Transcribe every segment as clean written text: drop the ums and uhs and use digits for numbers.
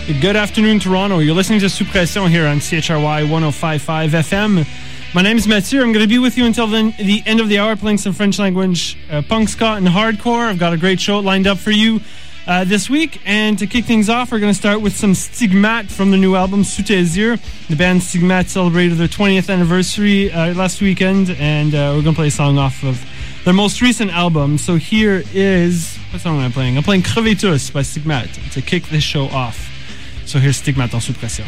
Good afternoon, Toronto. You're listening to Sous Pression here on CHRY 105.5 FM. My name is Mathieu. I'm going to be with you until the end of the hour playing some French language punk, ska, and hardcore. I've got a great show lined up for you this week. And to kick things off, we're going to start with some Stigmate from the new album Sous Tes Yeux. The band Stigmate celebrated their 20th anniversary last weekend, and we're going to play a song off of their most recent album. So here is... What song am I playing? I'm playing Crevez tous by Stigmate to kick this show off. So here's Stigmate en Sous Pression.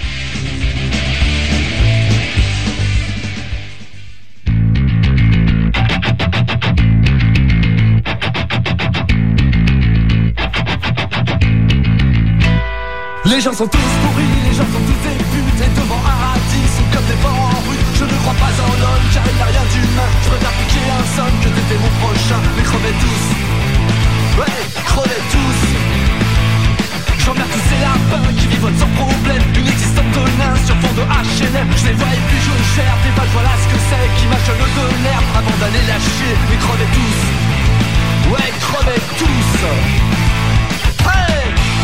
Les gens sont tous pourris, les gens sont tous des putes. Et devant un radis, sont comme des porcs en rue. Je ne crois pas en l'homme, car il n'a rien d'humain. Je préfère piquer un somme que t'étais mon prochain. Mais crevez tous, ouais, crevez tous. J'emmerde tous ces lapins qui vivent sans problème. Une existence de nains sur fond de H&M. Je les vois et puis je gère des balles, voilà ce que c'est. Qui mâchent le de l'herbe avant d'aller la chier. Mais crevez tous, ouais, crevez tous. Hey!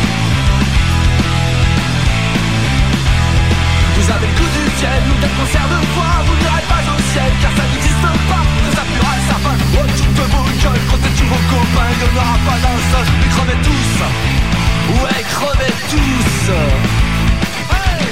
Vous avez le goût du ciel ou d'un concert de voix. Vous n'irez pas au ciel car ça n'existe pas. Que ça purera sa fin. Oh, tu te vos gueules, comptez tous vos copains. Il n'y en aura pas d'un seul. Mais crevez tous. Ouais, crevez tous. Hey!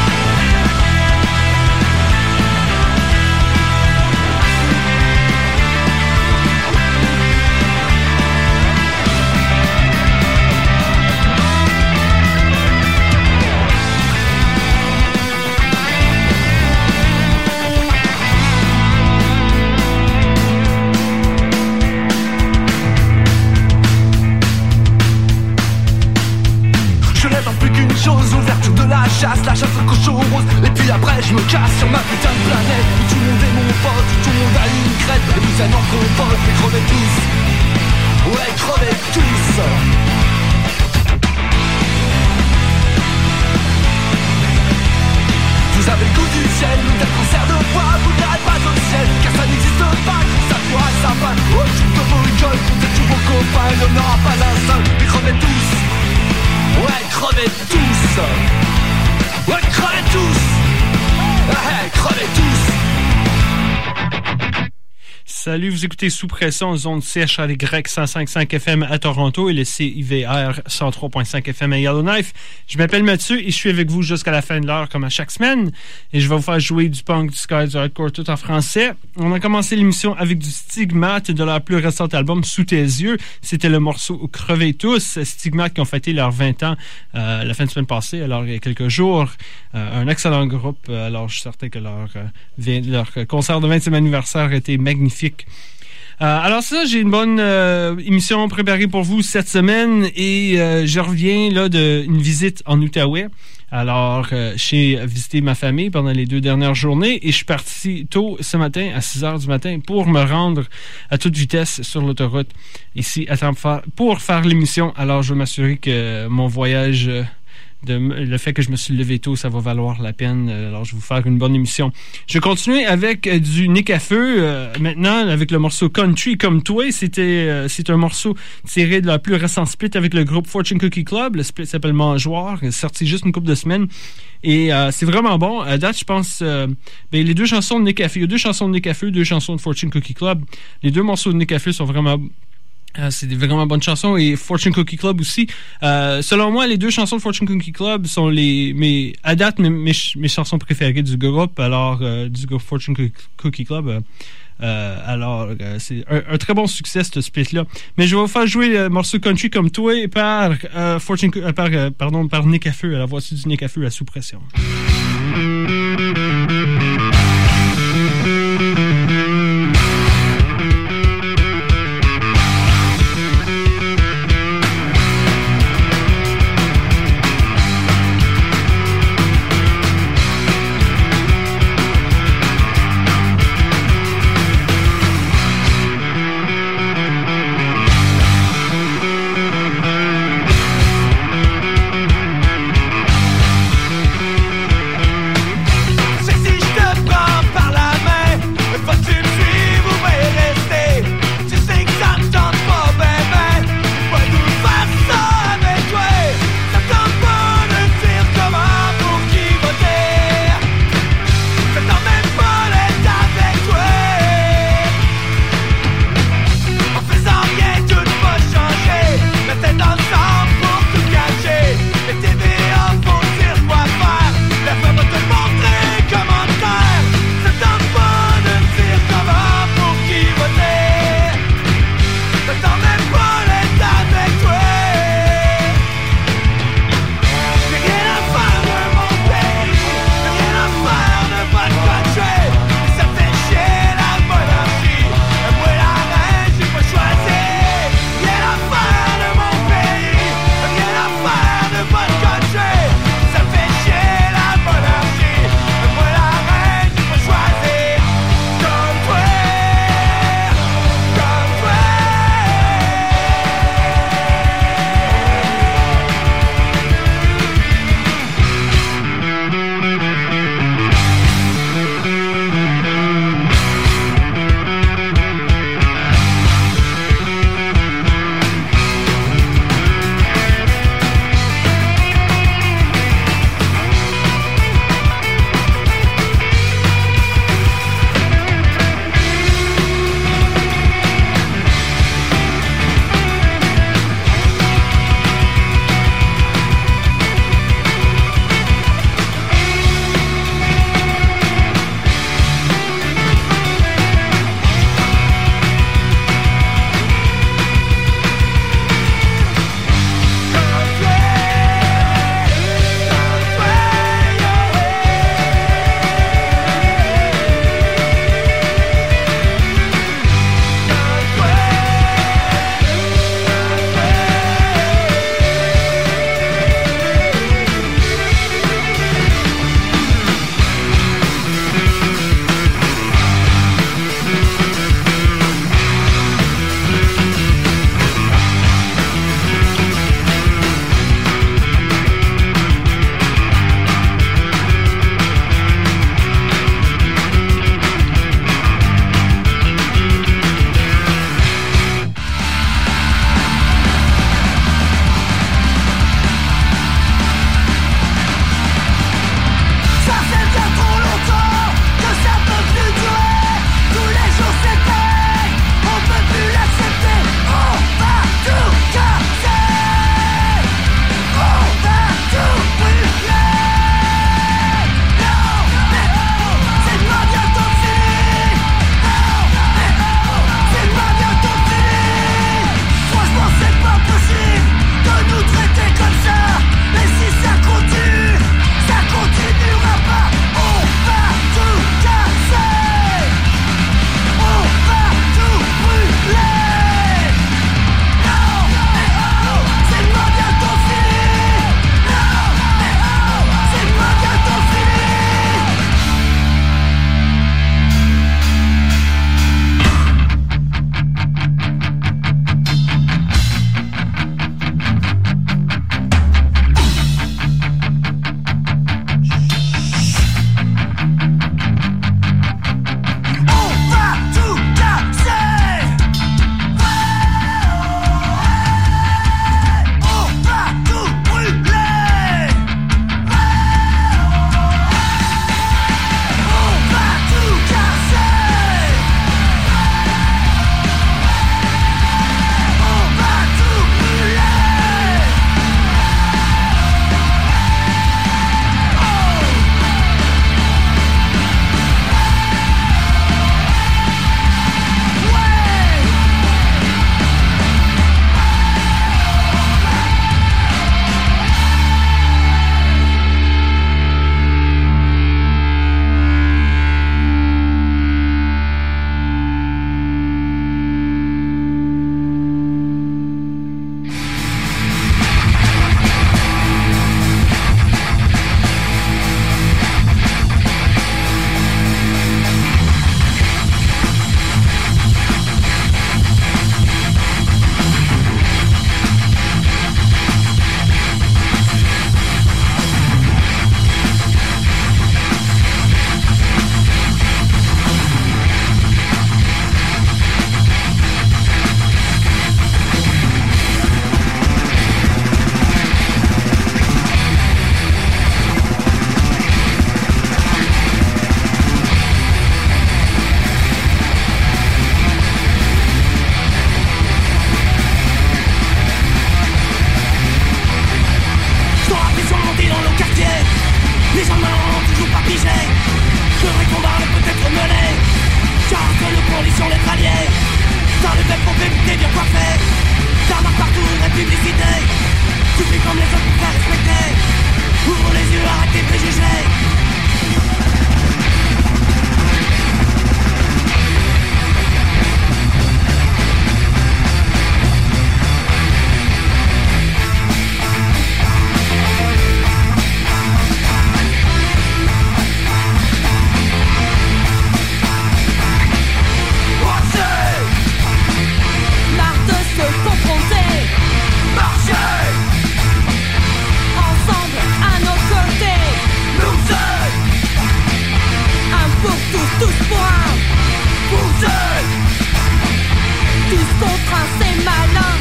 Chose, ouverture de la chasse de cochon rose. Et puis après je me casse sur ma putain de planète où tout le monde est mon pote, où tout le monde a une crête. Et vous êtes en compote, mais crevez tous. Ouais, crevez tous. Vous avez le goût du ciel ou d'un concert de voix. Vous n'irez pas au ciel car ça n'existe pas. Ça pourra sa fin. Oh, je te vos gueules, comptez tous vos copains. Il n'y en aura pas d'un seul, mais crevez tous. Ouais, crevez tous. Ouais, crevez tous. Ouais, crevez tous. Salut, vous écoutez Sous Pression, zone CHRY 105.5 FM à Toronto et le CIVR 103.5 FM à Yellowknife. Je m'appelle Mathieu et je suis avec vous jusqu'à la fin de l'heure comme à chaque semaine. Et je vais vous faire jouer du punk, du ska, du hardcore tout en français. On a commencé l'émission avec du Stigmate de leur plus récent album Sous Tes Yeux. C'était le morceau Crevez tous. Stigmate qui ont fêté leurs 20 ans la fin de semaine passée, alors il y a quelques jours. Un excellent groupe. Alors je suis certain que leur concert de 20e anniversaire a été magnifique. Alors ça, j'ai une bonne émission préparée pour vous cette semaine et je reviens là d'une visite en Outaouais. Alors, j'ai visité ma famille pendant les 2 dernières journées et je suis parti tôt ce matin, à 6h du matin, pour me rendre à toute vitesse sur l'autoroute ici à temps pour faire l'émission. Alors, je veux m'assurer que mon voyage... le fait que je me suis levé tôt, ça va valoir la peine. Alors, je vais vous faire une bonne émission. Je vais continuer avec du Nick à feu. Maintenant, avec le morceau Country comme toi. C'est un morceau tiré de leur plus récent split avec le groupe Fortune Cookie Club. Le split s'appelle Mangeoire. Il est sorti juste une couple de semaines. Et c'est vraiment bon. À date, je pense... les 2 chansons de Nick à feu. Il y a 2 chansons de Nick à feu, 2 chansons de Fortune Cookie Club. Les 2 morceaux de Nick à feu sont vraiment... c'est des vraiment bonnes chansons et Fortune Cookie Club aussi. Selon moi, les 2 chansons de Fortune Cookie Club sont mes chansons préférées du groupe. Alors, du groupe Fortune Cookie Club. C'est un très bon succès, ce split-là. Mais je vais vous faire jouer le morceau Country comme toi par Nick à feu. Alors, voici du Nick à feu à Sous Pression. la pression montée dans nos quartiers. Les gens n'ont toujours pas pigé que le vrai combat ne peut être mené, car que nos conditions d'être alliés dans le belles pompées butées bien coiffées. T'as marre partout une vraie publicité. Tu fais comme les autres pour faire respecter. Ouvre les yeux, arrête tes préjugés. Confronter, marcher ensemble à nos côtés. Nous seuls, Un pour tous, tous pour un. vous seuls. Tous contre un, c'est malin.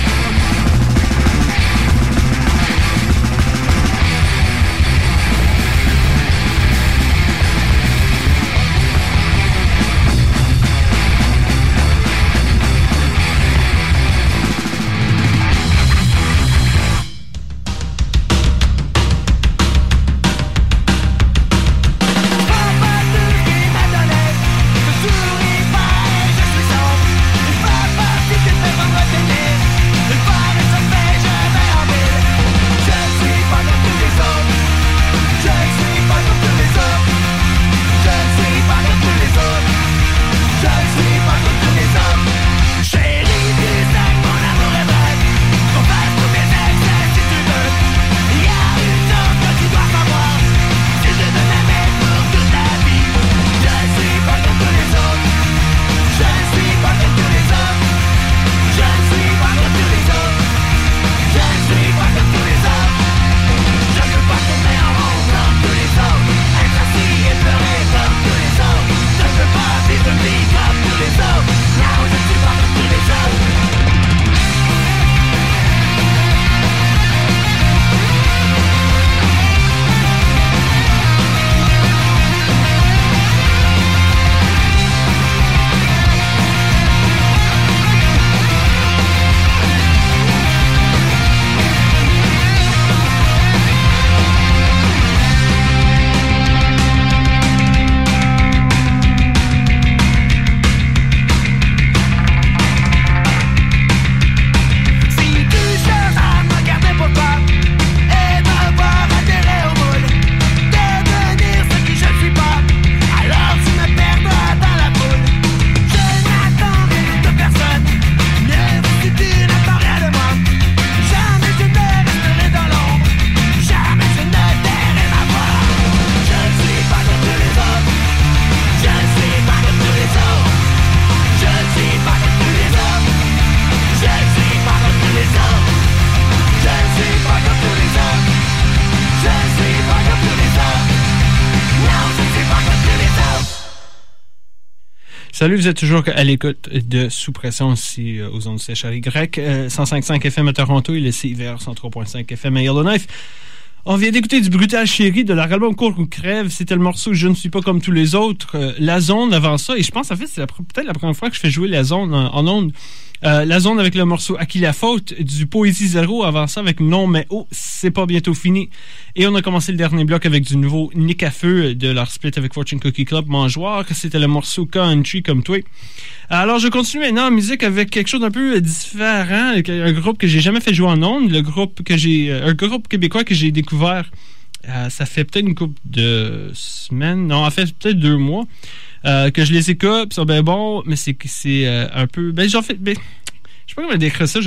Salut, vous êtes toujours à l'écoute de Sous Pression ici aux ondes sèches à Y. 105.5 FM à Toronto et le CIVR 103.5 FM à Yellowknife. On vient d'écouter du Brutal Chéri de leur album Court ou Crève. C'était le morceau Je ne suis pas comme tous les autres. La Zone avant ça, et je pense en fait c'est peut-être la première fois que je fais jouer La Zone en ondes. La Zone avec le morceau À qui la faute, du Poésie Zéro avant ça avec Non mais oh, c'est pas bientôt fini. Et on a commencé le dernier bloc avec du nouveau Nick à Feu de leur split avec Fortune Cookie Club Mangeoire. C'était le morceau Country comme toi. Alors je continue maintenant en musique avec quelque chose d'un peu différent, un groupe que j'ai jamais fait jouer en ondes, un groupe québécois que j'ai découvert ça fait peut-être une couple de semaines, non en fait peut-être 2 mois. Que je les écoute, pis ça ben bon, mais c'est un peu. Ben j'en fais. Ben, je sais pas comment décrire ça,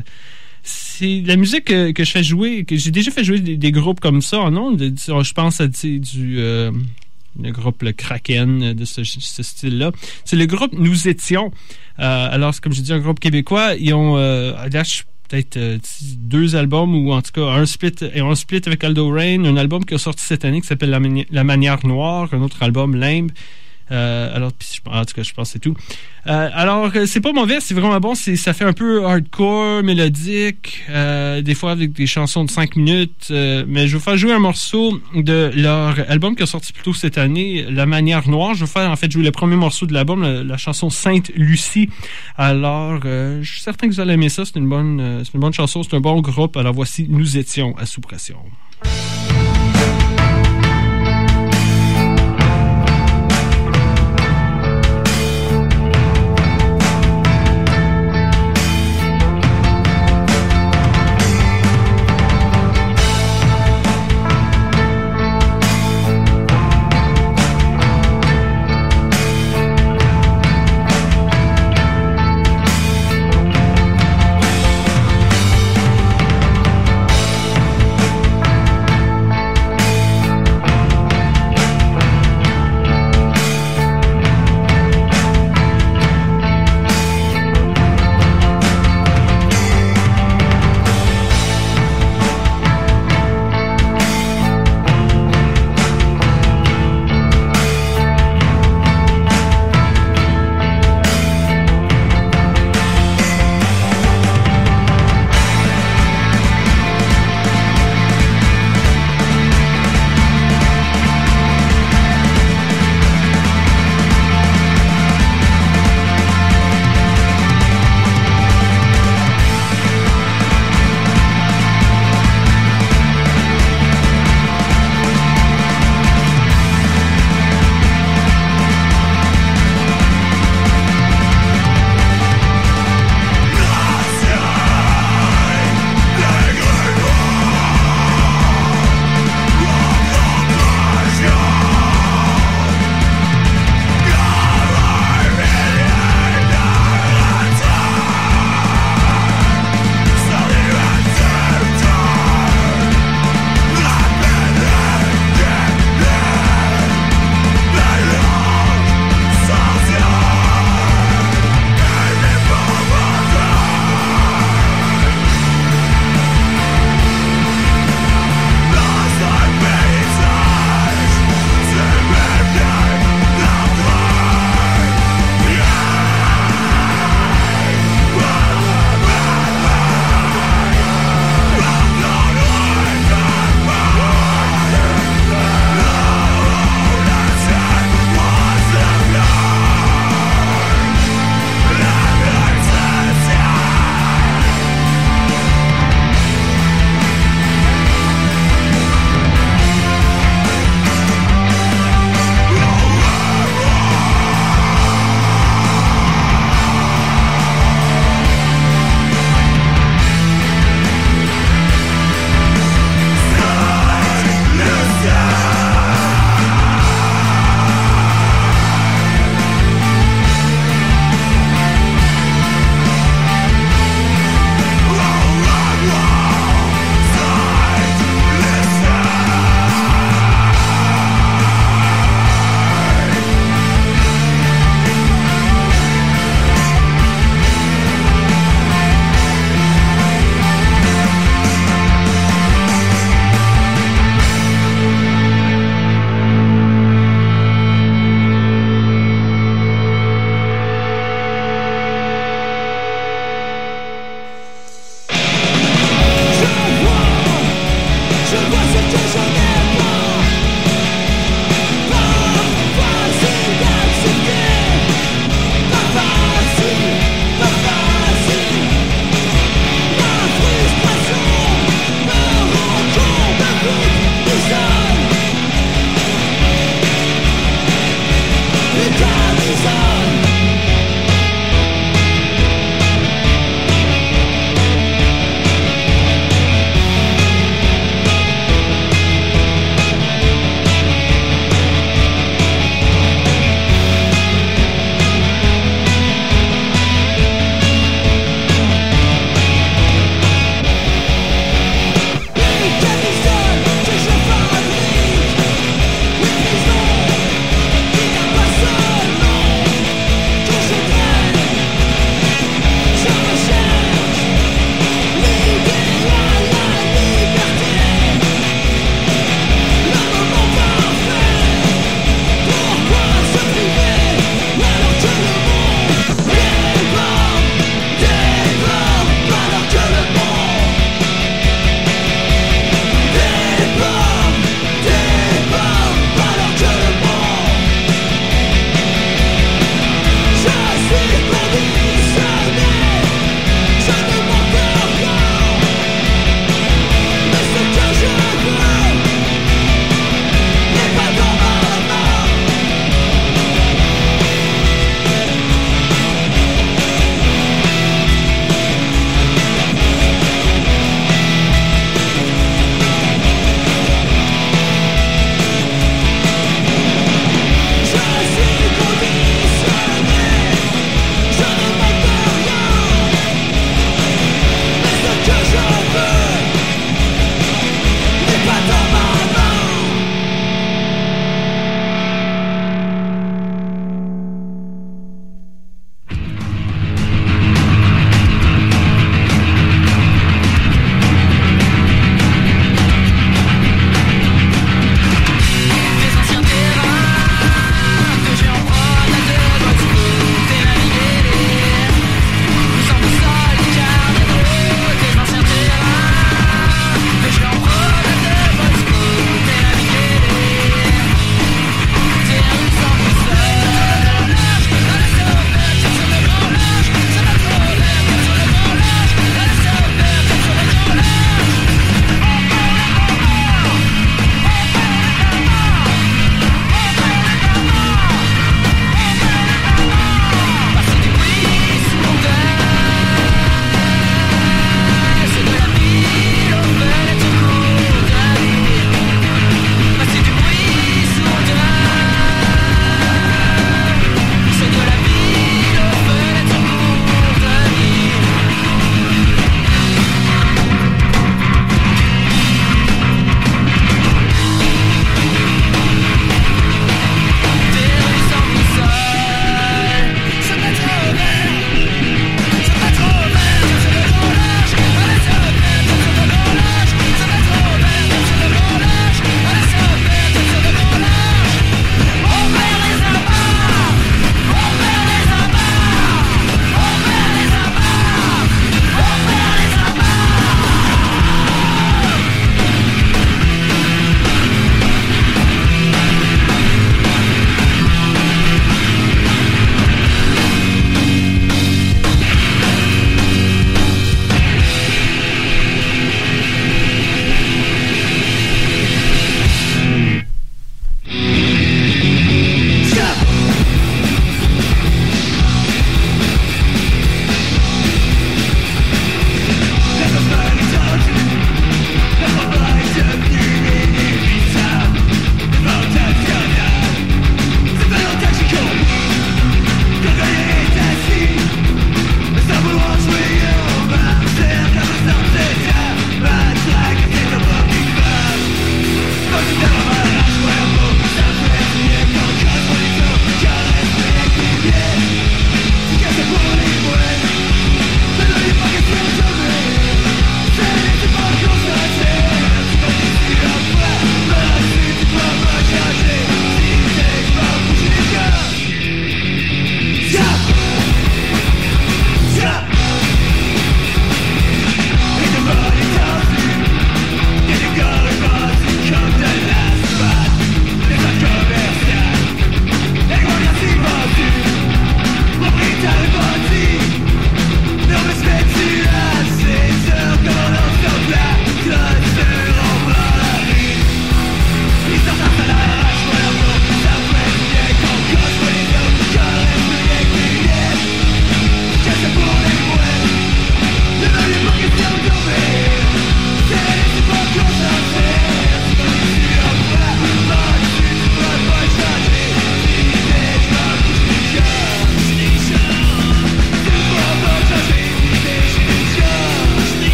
c'est la musique que je fais jouer, que j'ai déjà fait jouer des groupes comme ça en ondes. Je pense à le groupe le Kraken de ce style-là. C'est le groupe Nous Étions. Alors, c'est comme je dis, un groupe québécois. Ils ont peut-être 2 albums, ou en tout cas un split avec Aldo Rain, un album qui a sorti cette année qui s'appelle La Manière Noire, un autre album Limbe. Alors, en tout cas, je pense que c'est tout. Alors, c'est pas mauvais, c'est vraiment bon. Ça fait un peu hardcore, mélodique, des fois avec des chansons de 5 minutes. Mais je vais faire jouer un morceau de leur album qui a sorti plus tôt cette année, La Manière Noire. Je vais faire en fait jouer le premier morceau de l'album, la chanson Sainte Lucie. Alors, je suis certain que vous allez aimer ça. C'est une bonne chanson, c'est un bon groupe. Alors voici Nous Étions à Sous Pression.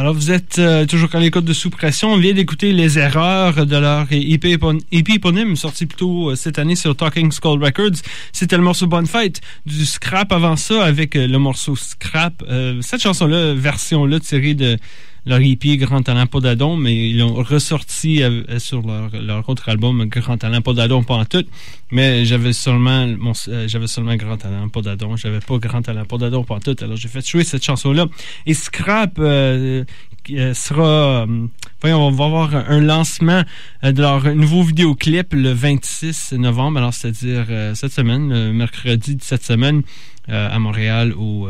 Alors, vous êtes toujours à l'écoute de Sous Pression. On vient d'écouter Les Erreurs de leur EP éponyme, sorti plus tôt cette année sur Talking Skull Records. C'était le morceau Bonne Fête. Du Scrap avant ça, avec le morceau Scrap. Cette chanson-là, version-là, tirée de leur EP Grand Talent Pas d'Adon, mais ils l'ont ressorti sur leur autre album Grand Talent Pas d'Adon, pas en tout. Mais j'avais seulement Grand Talent Pas d'Adon. J'avais pas Grand Talent Pas d'Adon, pas en tout. Alors j'ai fait jouer cette chanson-là. Et Scrap sera... on va avoir un lancement de leur nouveau vidéoclip le 26 novembre. Alors c'est-à-dire cette semaine, le mercredi de cette semaine, à Montréal, au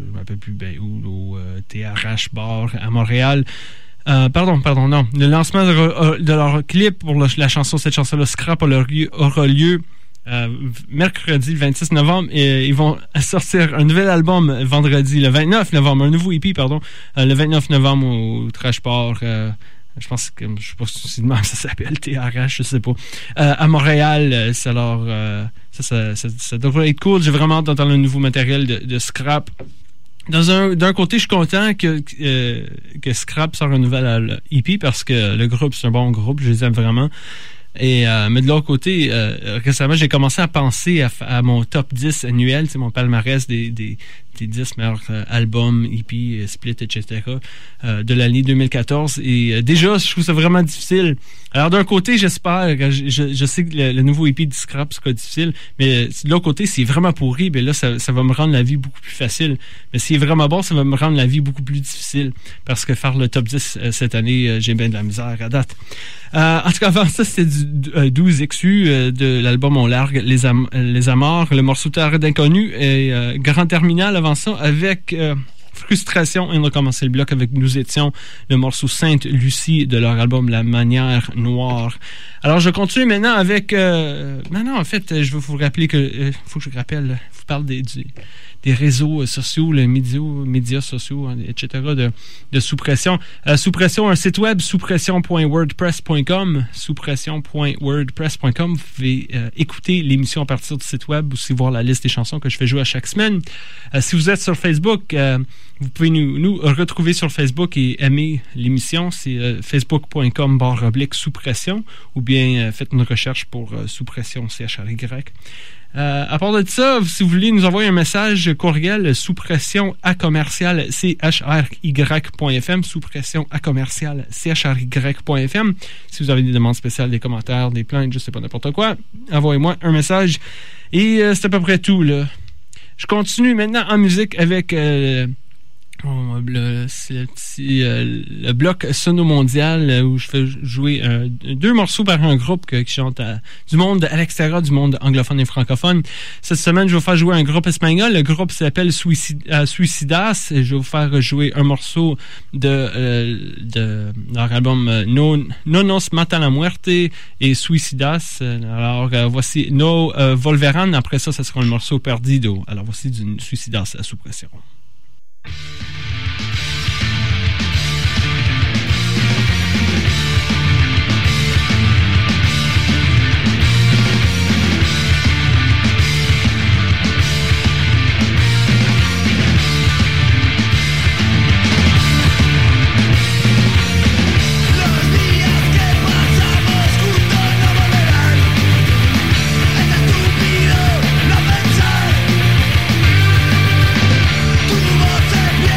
TRH Bar à Montréal. Non. Le lancement de leur clip pour la chanson, cette chanson-là, Scrap, aura lieu mercredi 26 novembre, et ils vont sortir un nouvel album vendredi, le 29 novembre, un nouveau EP, le 29 novembre au Trash Bar. Je sais pas si ça s'appelle TRH, je sais pas. À Montréal, ça devrait être cool. J'ai vraiment hâte d'entendre le nouveau matériel de Scrap. D'un côté, je suis content que Scrap sort un nouvel EP parce que le groupe, c'est un bon groupe, je les aime vraiment. Mais de l'autre côté, récemment, j'ai commencé à penser à mon top 10 annuel, c'est mon palmarès des 10 meilleurs albums, EP, split, etc. De l'année 2014. Et déjà, je trouve ça vraiment difficile. Alors d'un côté, j'espère, je sais que le nouveau EP de Scrap sera difficile, mais de l'autre côté, s'il est vraiment pourri, ben là, ça va me rendre la vie beaucoup plus facile. Mais s'il est vraiment bon, ça va me rendre la vie beaucoup plus difficile. Parce que faire le top 10 cette année, j'ai bien de la misère à date. En tout cas, avant ça, c'était du 12 XU de l'album On Largue les Amours, le morceau Terre d'Inconnu et Grand Terminal avant ça, avec Frustration. Et on a commencé le bloc avec Nous étions, le morceau Sainte Lucie de leur album La Manière Noire. Alors, je continue maintenant avec... en fait, je vais vous rappeler que... faut que je rappelle, je vous parle des réseaux sociaux, les médias sociaux, etc. de Sous Pression. Sous Pression, un site web, souspression.wordpress.com. Souspression.wordpress.com. Vous pouvez écouter l'émission à partir du site web, ou aussi voir la liste des chansons que je fais jouer à chaque semaine. Si vous êtes sur Facebook, vous pouvez nous retrouver sur Facebook et aimer l'émission. C'est facebook.com/Sous Pression, ou bien faites une recherche pour Sous Pression CHRY. À part de ça, si vous voulez nous envoyer un message courriel, souspression@CHRY.fm, souspression@CHRY.fm. Si vous avez des demandes spéciales, des commentaires, des plaintes, je sais pas, n'importe quoi, envoyez-moi un message. Et c'est à peu près tout, là. Je continue maintenant en musique avec le bloc Sono Mondial, où je fais jouer 2 morceaux par un groupe qui chante du monde à l'extérieur du monde anglophone et francophone. Cette semaine, je vais vous faire jouer un groupe espagnol. Le groupe s'appelle Suicidas. Et je vais vous faire jouer un morceau de leur album No Nos Mata la Muerte et Suicidas. Alors, voici No Volverán. Après ça sera le morceau Perdido. Alors, voici du Suicidas à Sous Pression. Tu voz se pierde.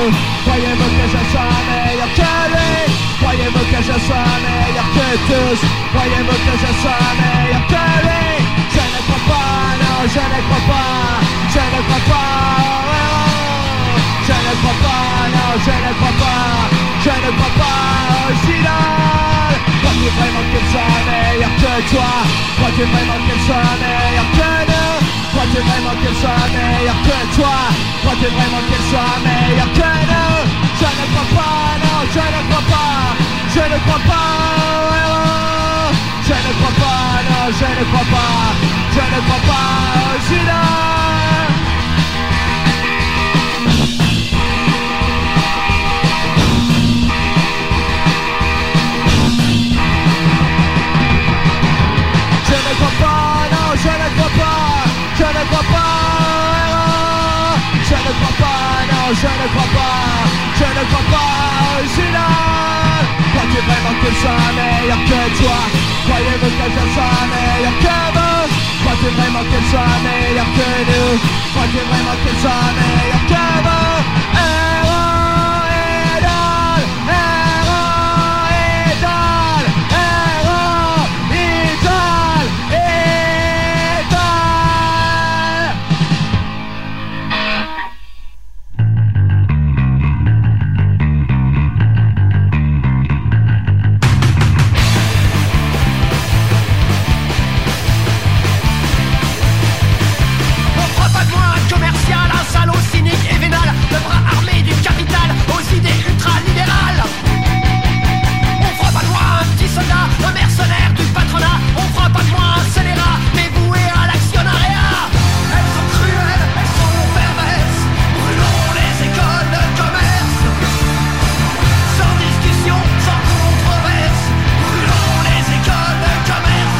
nous. Croyez-vous que je sois meilleur que lui? Croyez-vous que je sois meilleur que tous? Croyez-vous que je sois meilleur que lui? Je ne crois pas, non, je ne crois pas. Je ne crois pas, je ne crois pas, non, je ne crois pas. Je ne crois pas au idole. Crois-tu vraiment qu'il soit meilleur que toi? Crois-tu vraiment qu'il soit meilleur que nous? Crois-tu vraiment qu'il soit meilleur que toi? Crois-tu vraiment qu'il soit meilleur que nous? Je ne crois pas, non, je ne crois pas. Je ne crois pas, je ne crois pas, non, je ne crois pas. Je ne crois pas aux idoles. Je ne crois pas, non, je ne crois pas. Je ne crois pas, je ne crois pas, non, je ne crois pas. Je ne crois pas aux idoles. Crois-tu vraiment qu'il soit meilleur que toi? Croyez-vous que je sois meilleur que vous? Crois-tu vraiment qu'il soit meilleur que nous? Crois-tu vraiment qu'il soit meilleur que vous? Héros, idole, héros, idole, héros, idole, idole. On fera pas de moi un commercial, un salaud cynique et vénal, le bras armé du capital aux idées ultralibérales. On fera pas de moi un petit soldat, un mercenaire du patronat. On fera pas de moi un scélérat, mais voué à l'actionnariat. Elles sont cruelles, elles sont perverses, brûlons les écoles de commerce. Sans discussion, sans controverse, brûlons les écoles de commerce.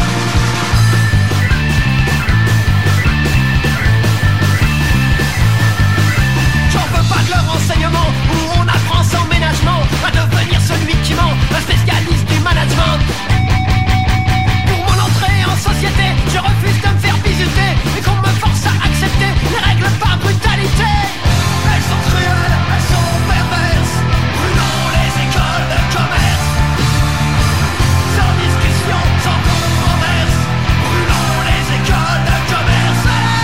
J'en veux pas de leur enseignement où on apprend sans ménagement à devenir celui qui ment, un spécialiste du management. Pour mon entrée en société, je refuse de me faire bisuter et qu'on me force à accepter les règles par brutalité. Elles sont cruelles, elles sont perverses, brûlons les écoles de commerce. Sans discussion, sans controverse, brûlons les écoles de commerce.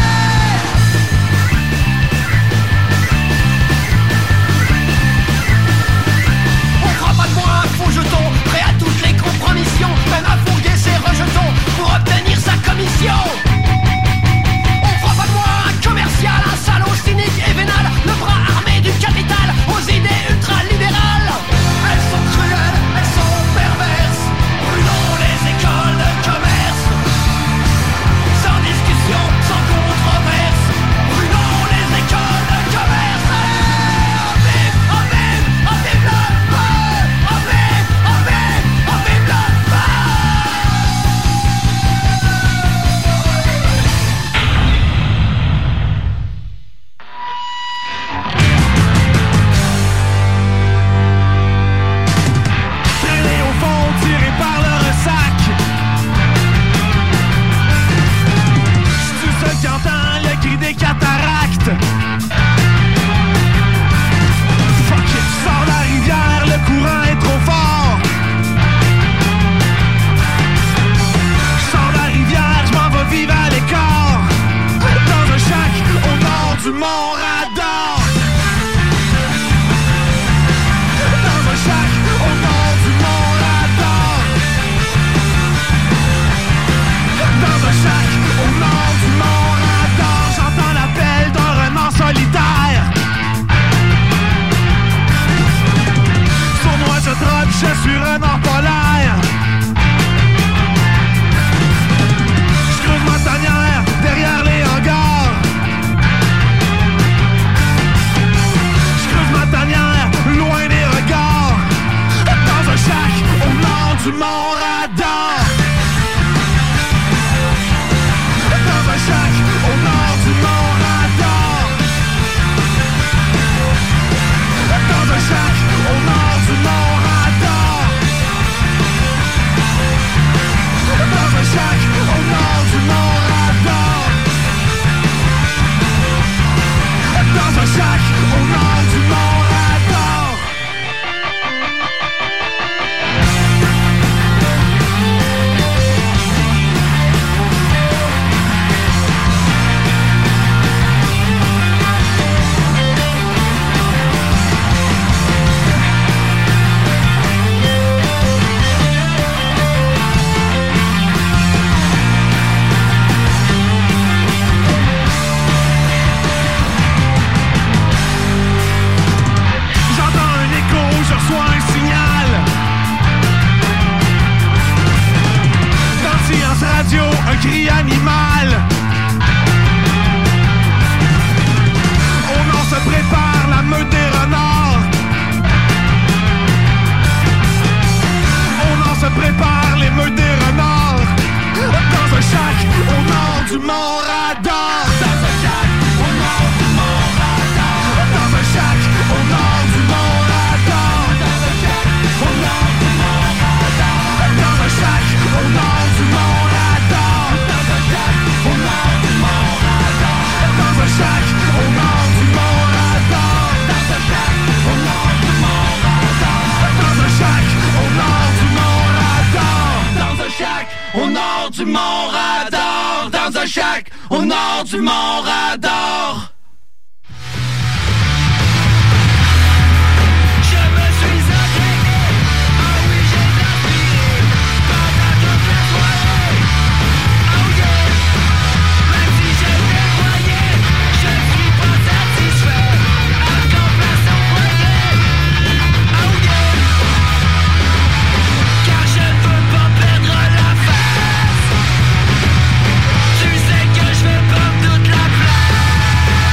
On fera pas de moi un faux jeton, prêt à toutes les compromissions, même à fourguer ses rejetons pour obtenir sa commission. On fera pas de moi un commercial, un salaud cynique et vénal, le bras armé du capital aux idées ultralibérales. Elles sont cruelles, elles sont perverses, brûlons les écoles de commerce. Sans discussion, sans controverse, brûlons les écoles de commerce. On vive le feu, on vive le feu. Traîné au fond, tiré par le ressac. J'suis tout seul qui entend le cri des cataractes. Fuck it, je sors de la rivière, le courant est trop fort. Je sors de la rivière, je m'en vais vivre à l'écart. Dans un shack au nord du Mont-Radar. Dans un shack au nord du Mont-Radar. Dans un shack au nord du Mont-Radar. J'entends l'appel d'un renard solitaire. Sur moi je trotte, je suis renard polaire. Je creuse ma tanière derrière les hangars. Je creuse ma tanière loin des regards. Dans un shack au nord du Mont-Radar. Dans un shack au nord du Mont-Radar. Dans un shack au nord du Mont-Radar. Dans un shack au nord du Mont-Radar. Dans un shack au nord du Mont-Radar. Saint-Jacques, au nord du Mont-Radar. Tu sais que je vais prendre toute la place.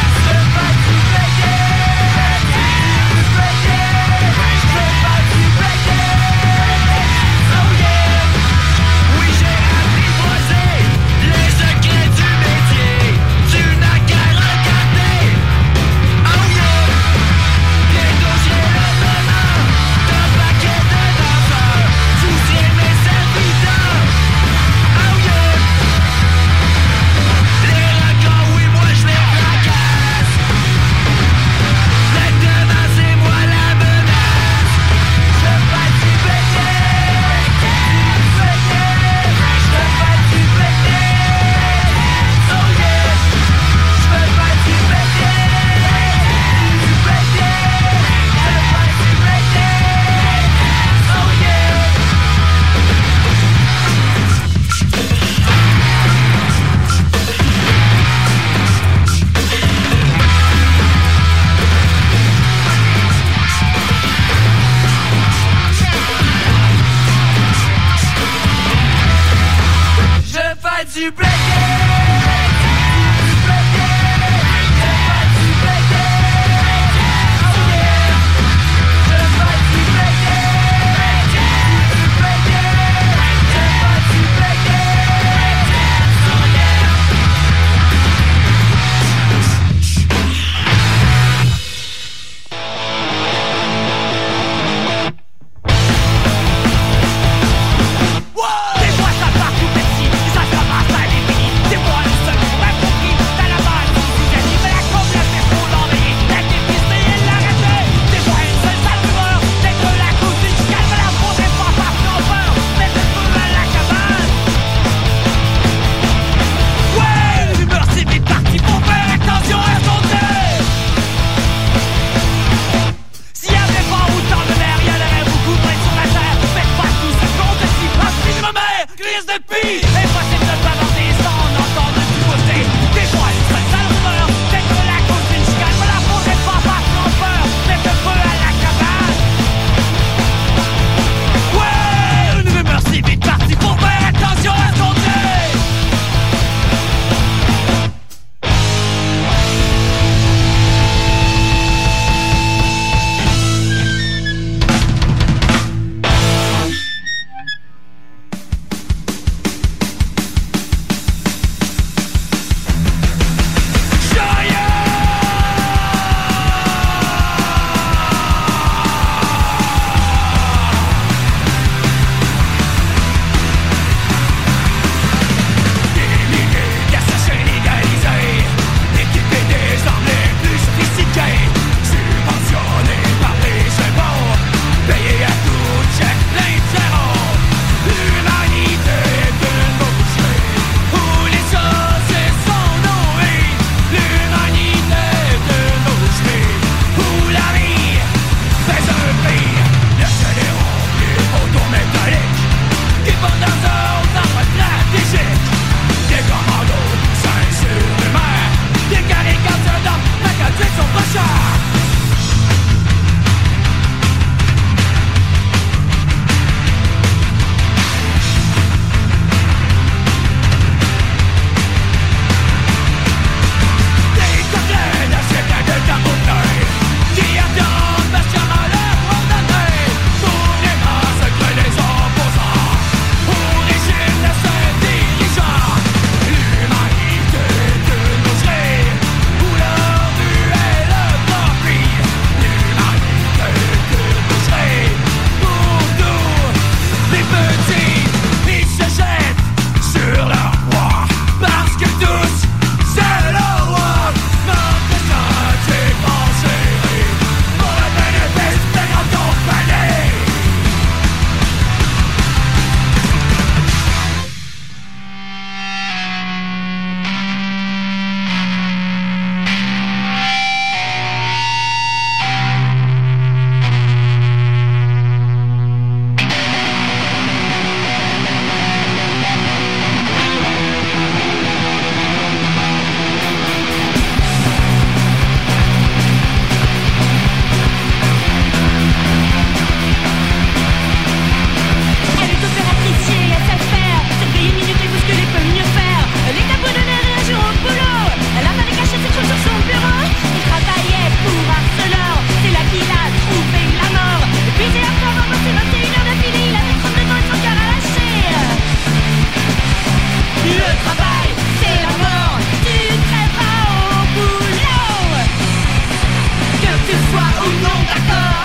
d'accord.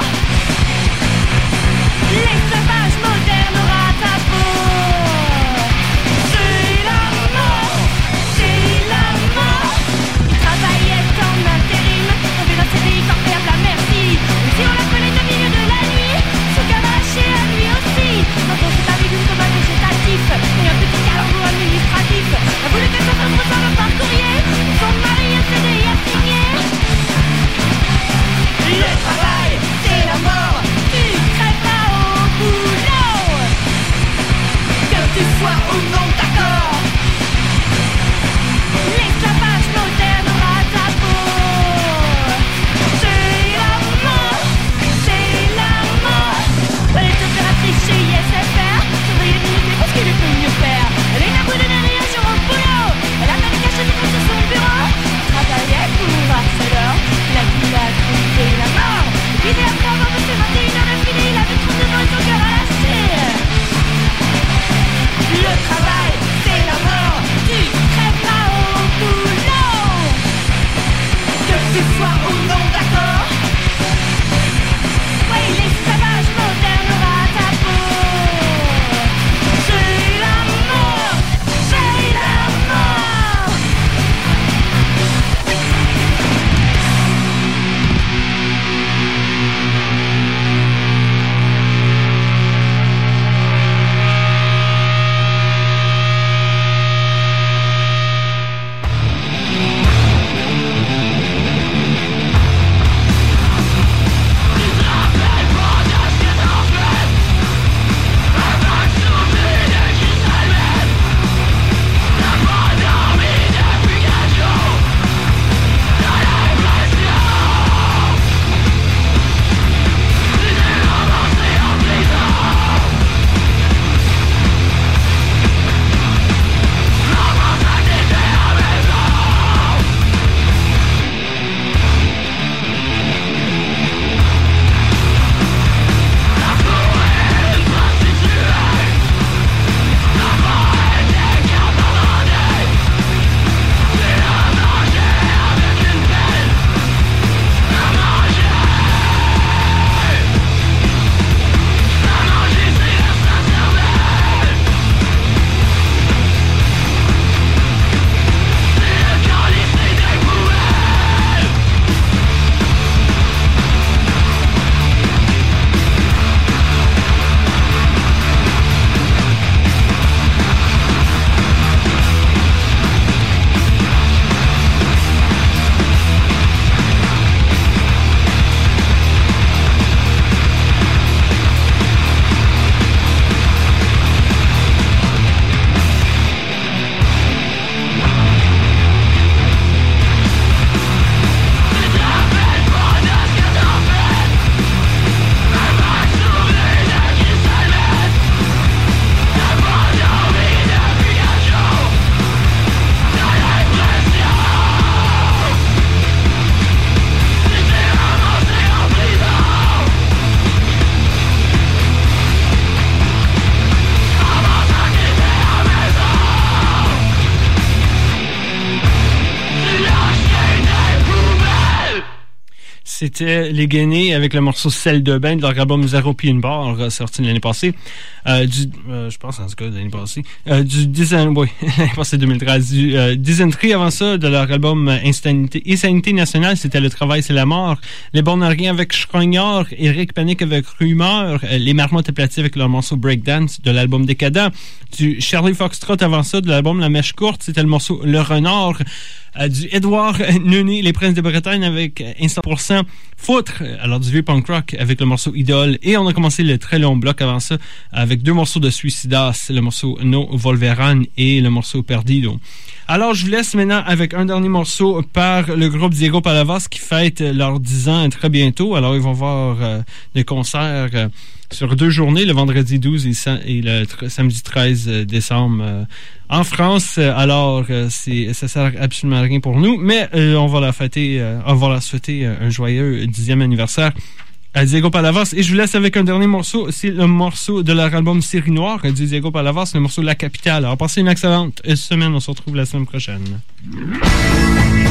L'esclavage moderne aura ta peau. C'est la mort, c'est la mort. Il travaillait en intérim, tombé dans CDI corvéable à merci. Et si on l'appelait au milieu de la nuit, son cœur lâché à lui aussi. Quand on s'est avec une comme un végétatif, et un petit calembour administratif, a voulu qu'elle se ressemble par courrier. Son mari a CDI à signer. Le travail, c'est la mort. Tu crèveras au boulot. Que tu sois ou non d'accord. L'esclavage moderne aura ta peau. C'est la mort, c'est la mort. Elle est opératrice chez ISFR. Surveiller l'unité parce qu'il est peut mieux faire. Elle est à bout de derrière sur un boulot. Elle a même caché des sur son bureau. Elle travaillait pour Barcelone. La vie a trouvé la mort. Et puis après avoir passé 21 heures d'affilée, il avait 32 ans et son cœur a lâché. Le travail, c'est la mort. Tu crèveras au boulot. Que tu sois ou non d'accord. Oui, l'esclavage moderne aura ta peau. C'est la mort, c'est la mort. C'était Les Guenés avec le morceau Celle de bain de leur album Zéro Pied une barre, sorti l'année passée. Je pense en tout cas de l'année passée. L'année passée 2013. Dysentery avant ça, de leur album Insanité nationale, c'était Le travail c'est la mort. Les Bornariens avec Schroignard, Eric Panic avec Rumeur, Les Marmottes aplaties avec leur morceau Breakdance de l'album Décadent. Du Charlie Foxtrot avant ça, de l'album La Mèche courte, c'était le morceau Le Renard. Du Édouard Neuny, Les Princes de Bretagne avec Instant %, Foutre, alors du vieux punk rock avec le morceau Idole, et on a commencé le très long bloc avant ça avec deux morceaux de Suicidas, le morceau No Volveran et le morceau Perdido. Alors je vous laisse maintenant avec un dernier morceau par le groupe Diego Palavas qui fête leurs 10 ans très bientôt. Alors ils vont voir des concerts sur 2 journées, le vendredi 12 et le samedi 13 décembre en France. Alors ça sert absolument à rien pour nous, mais on va leur souhaiter un joyeux 10e anniversaire à Diego Palavas. Et je vous laisse avec un dernier morceau. C'est le morceau de leur album Série Noire de Diego Palavas, le morceau La Capitale. Alors passez une excellente semaine. On se retrouve la semaine prochaine.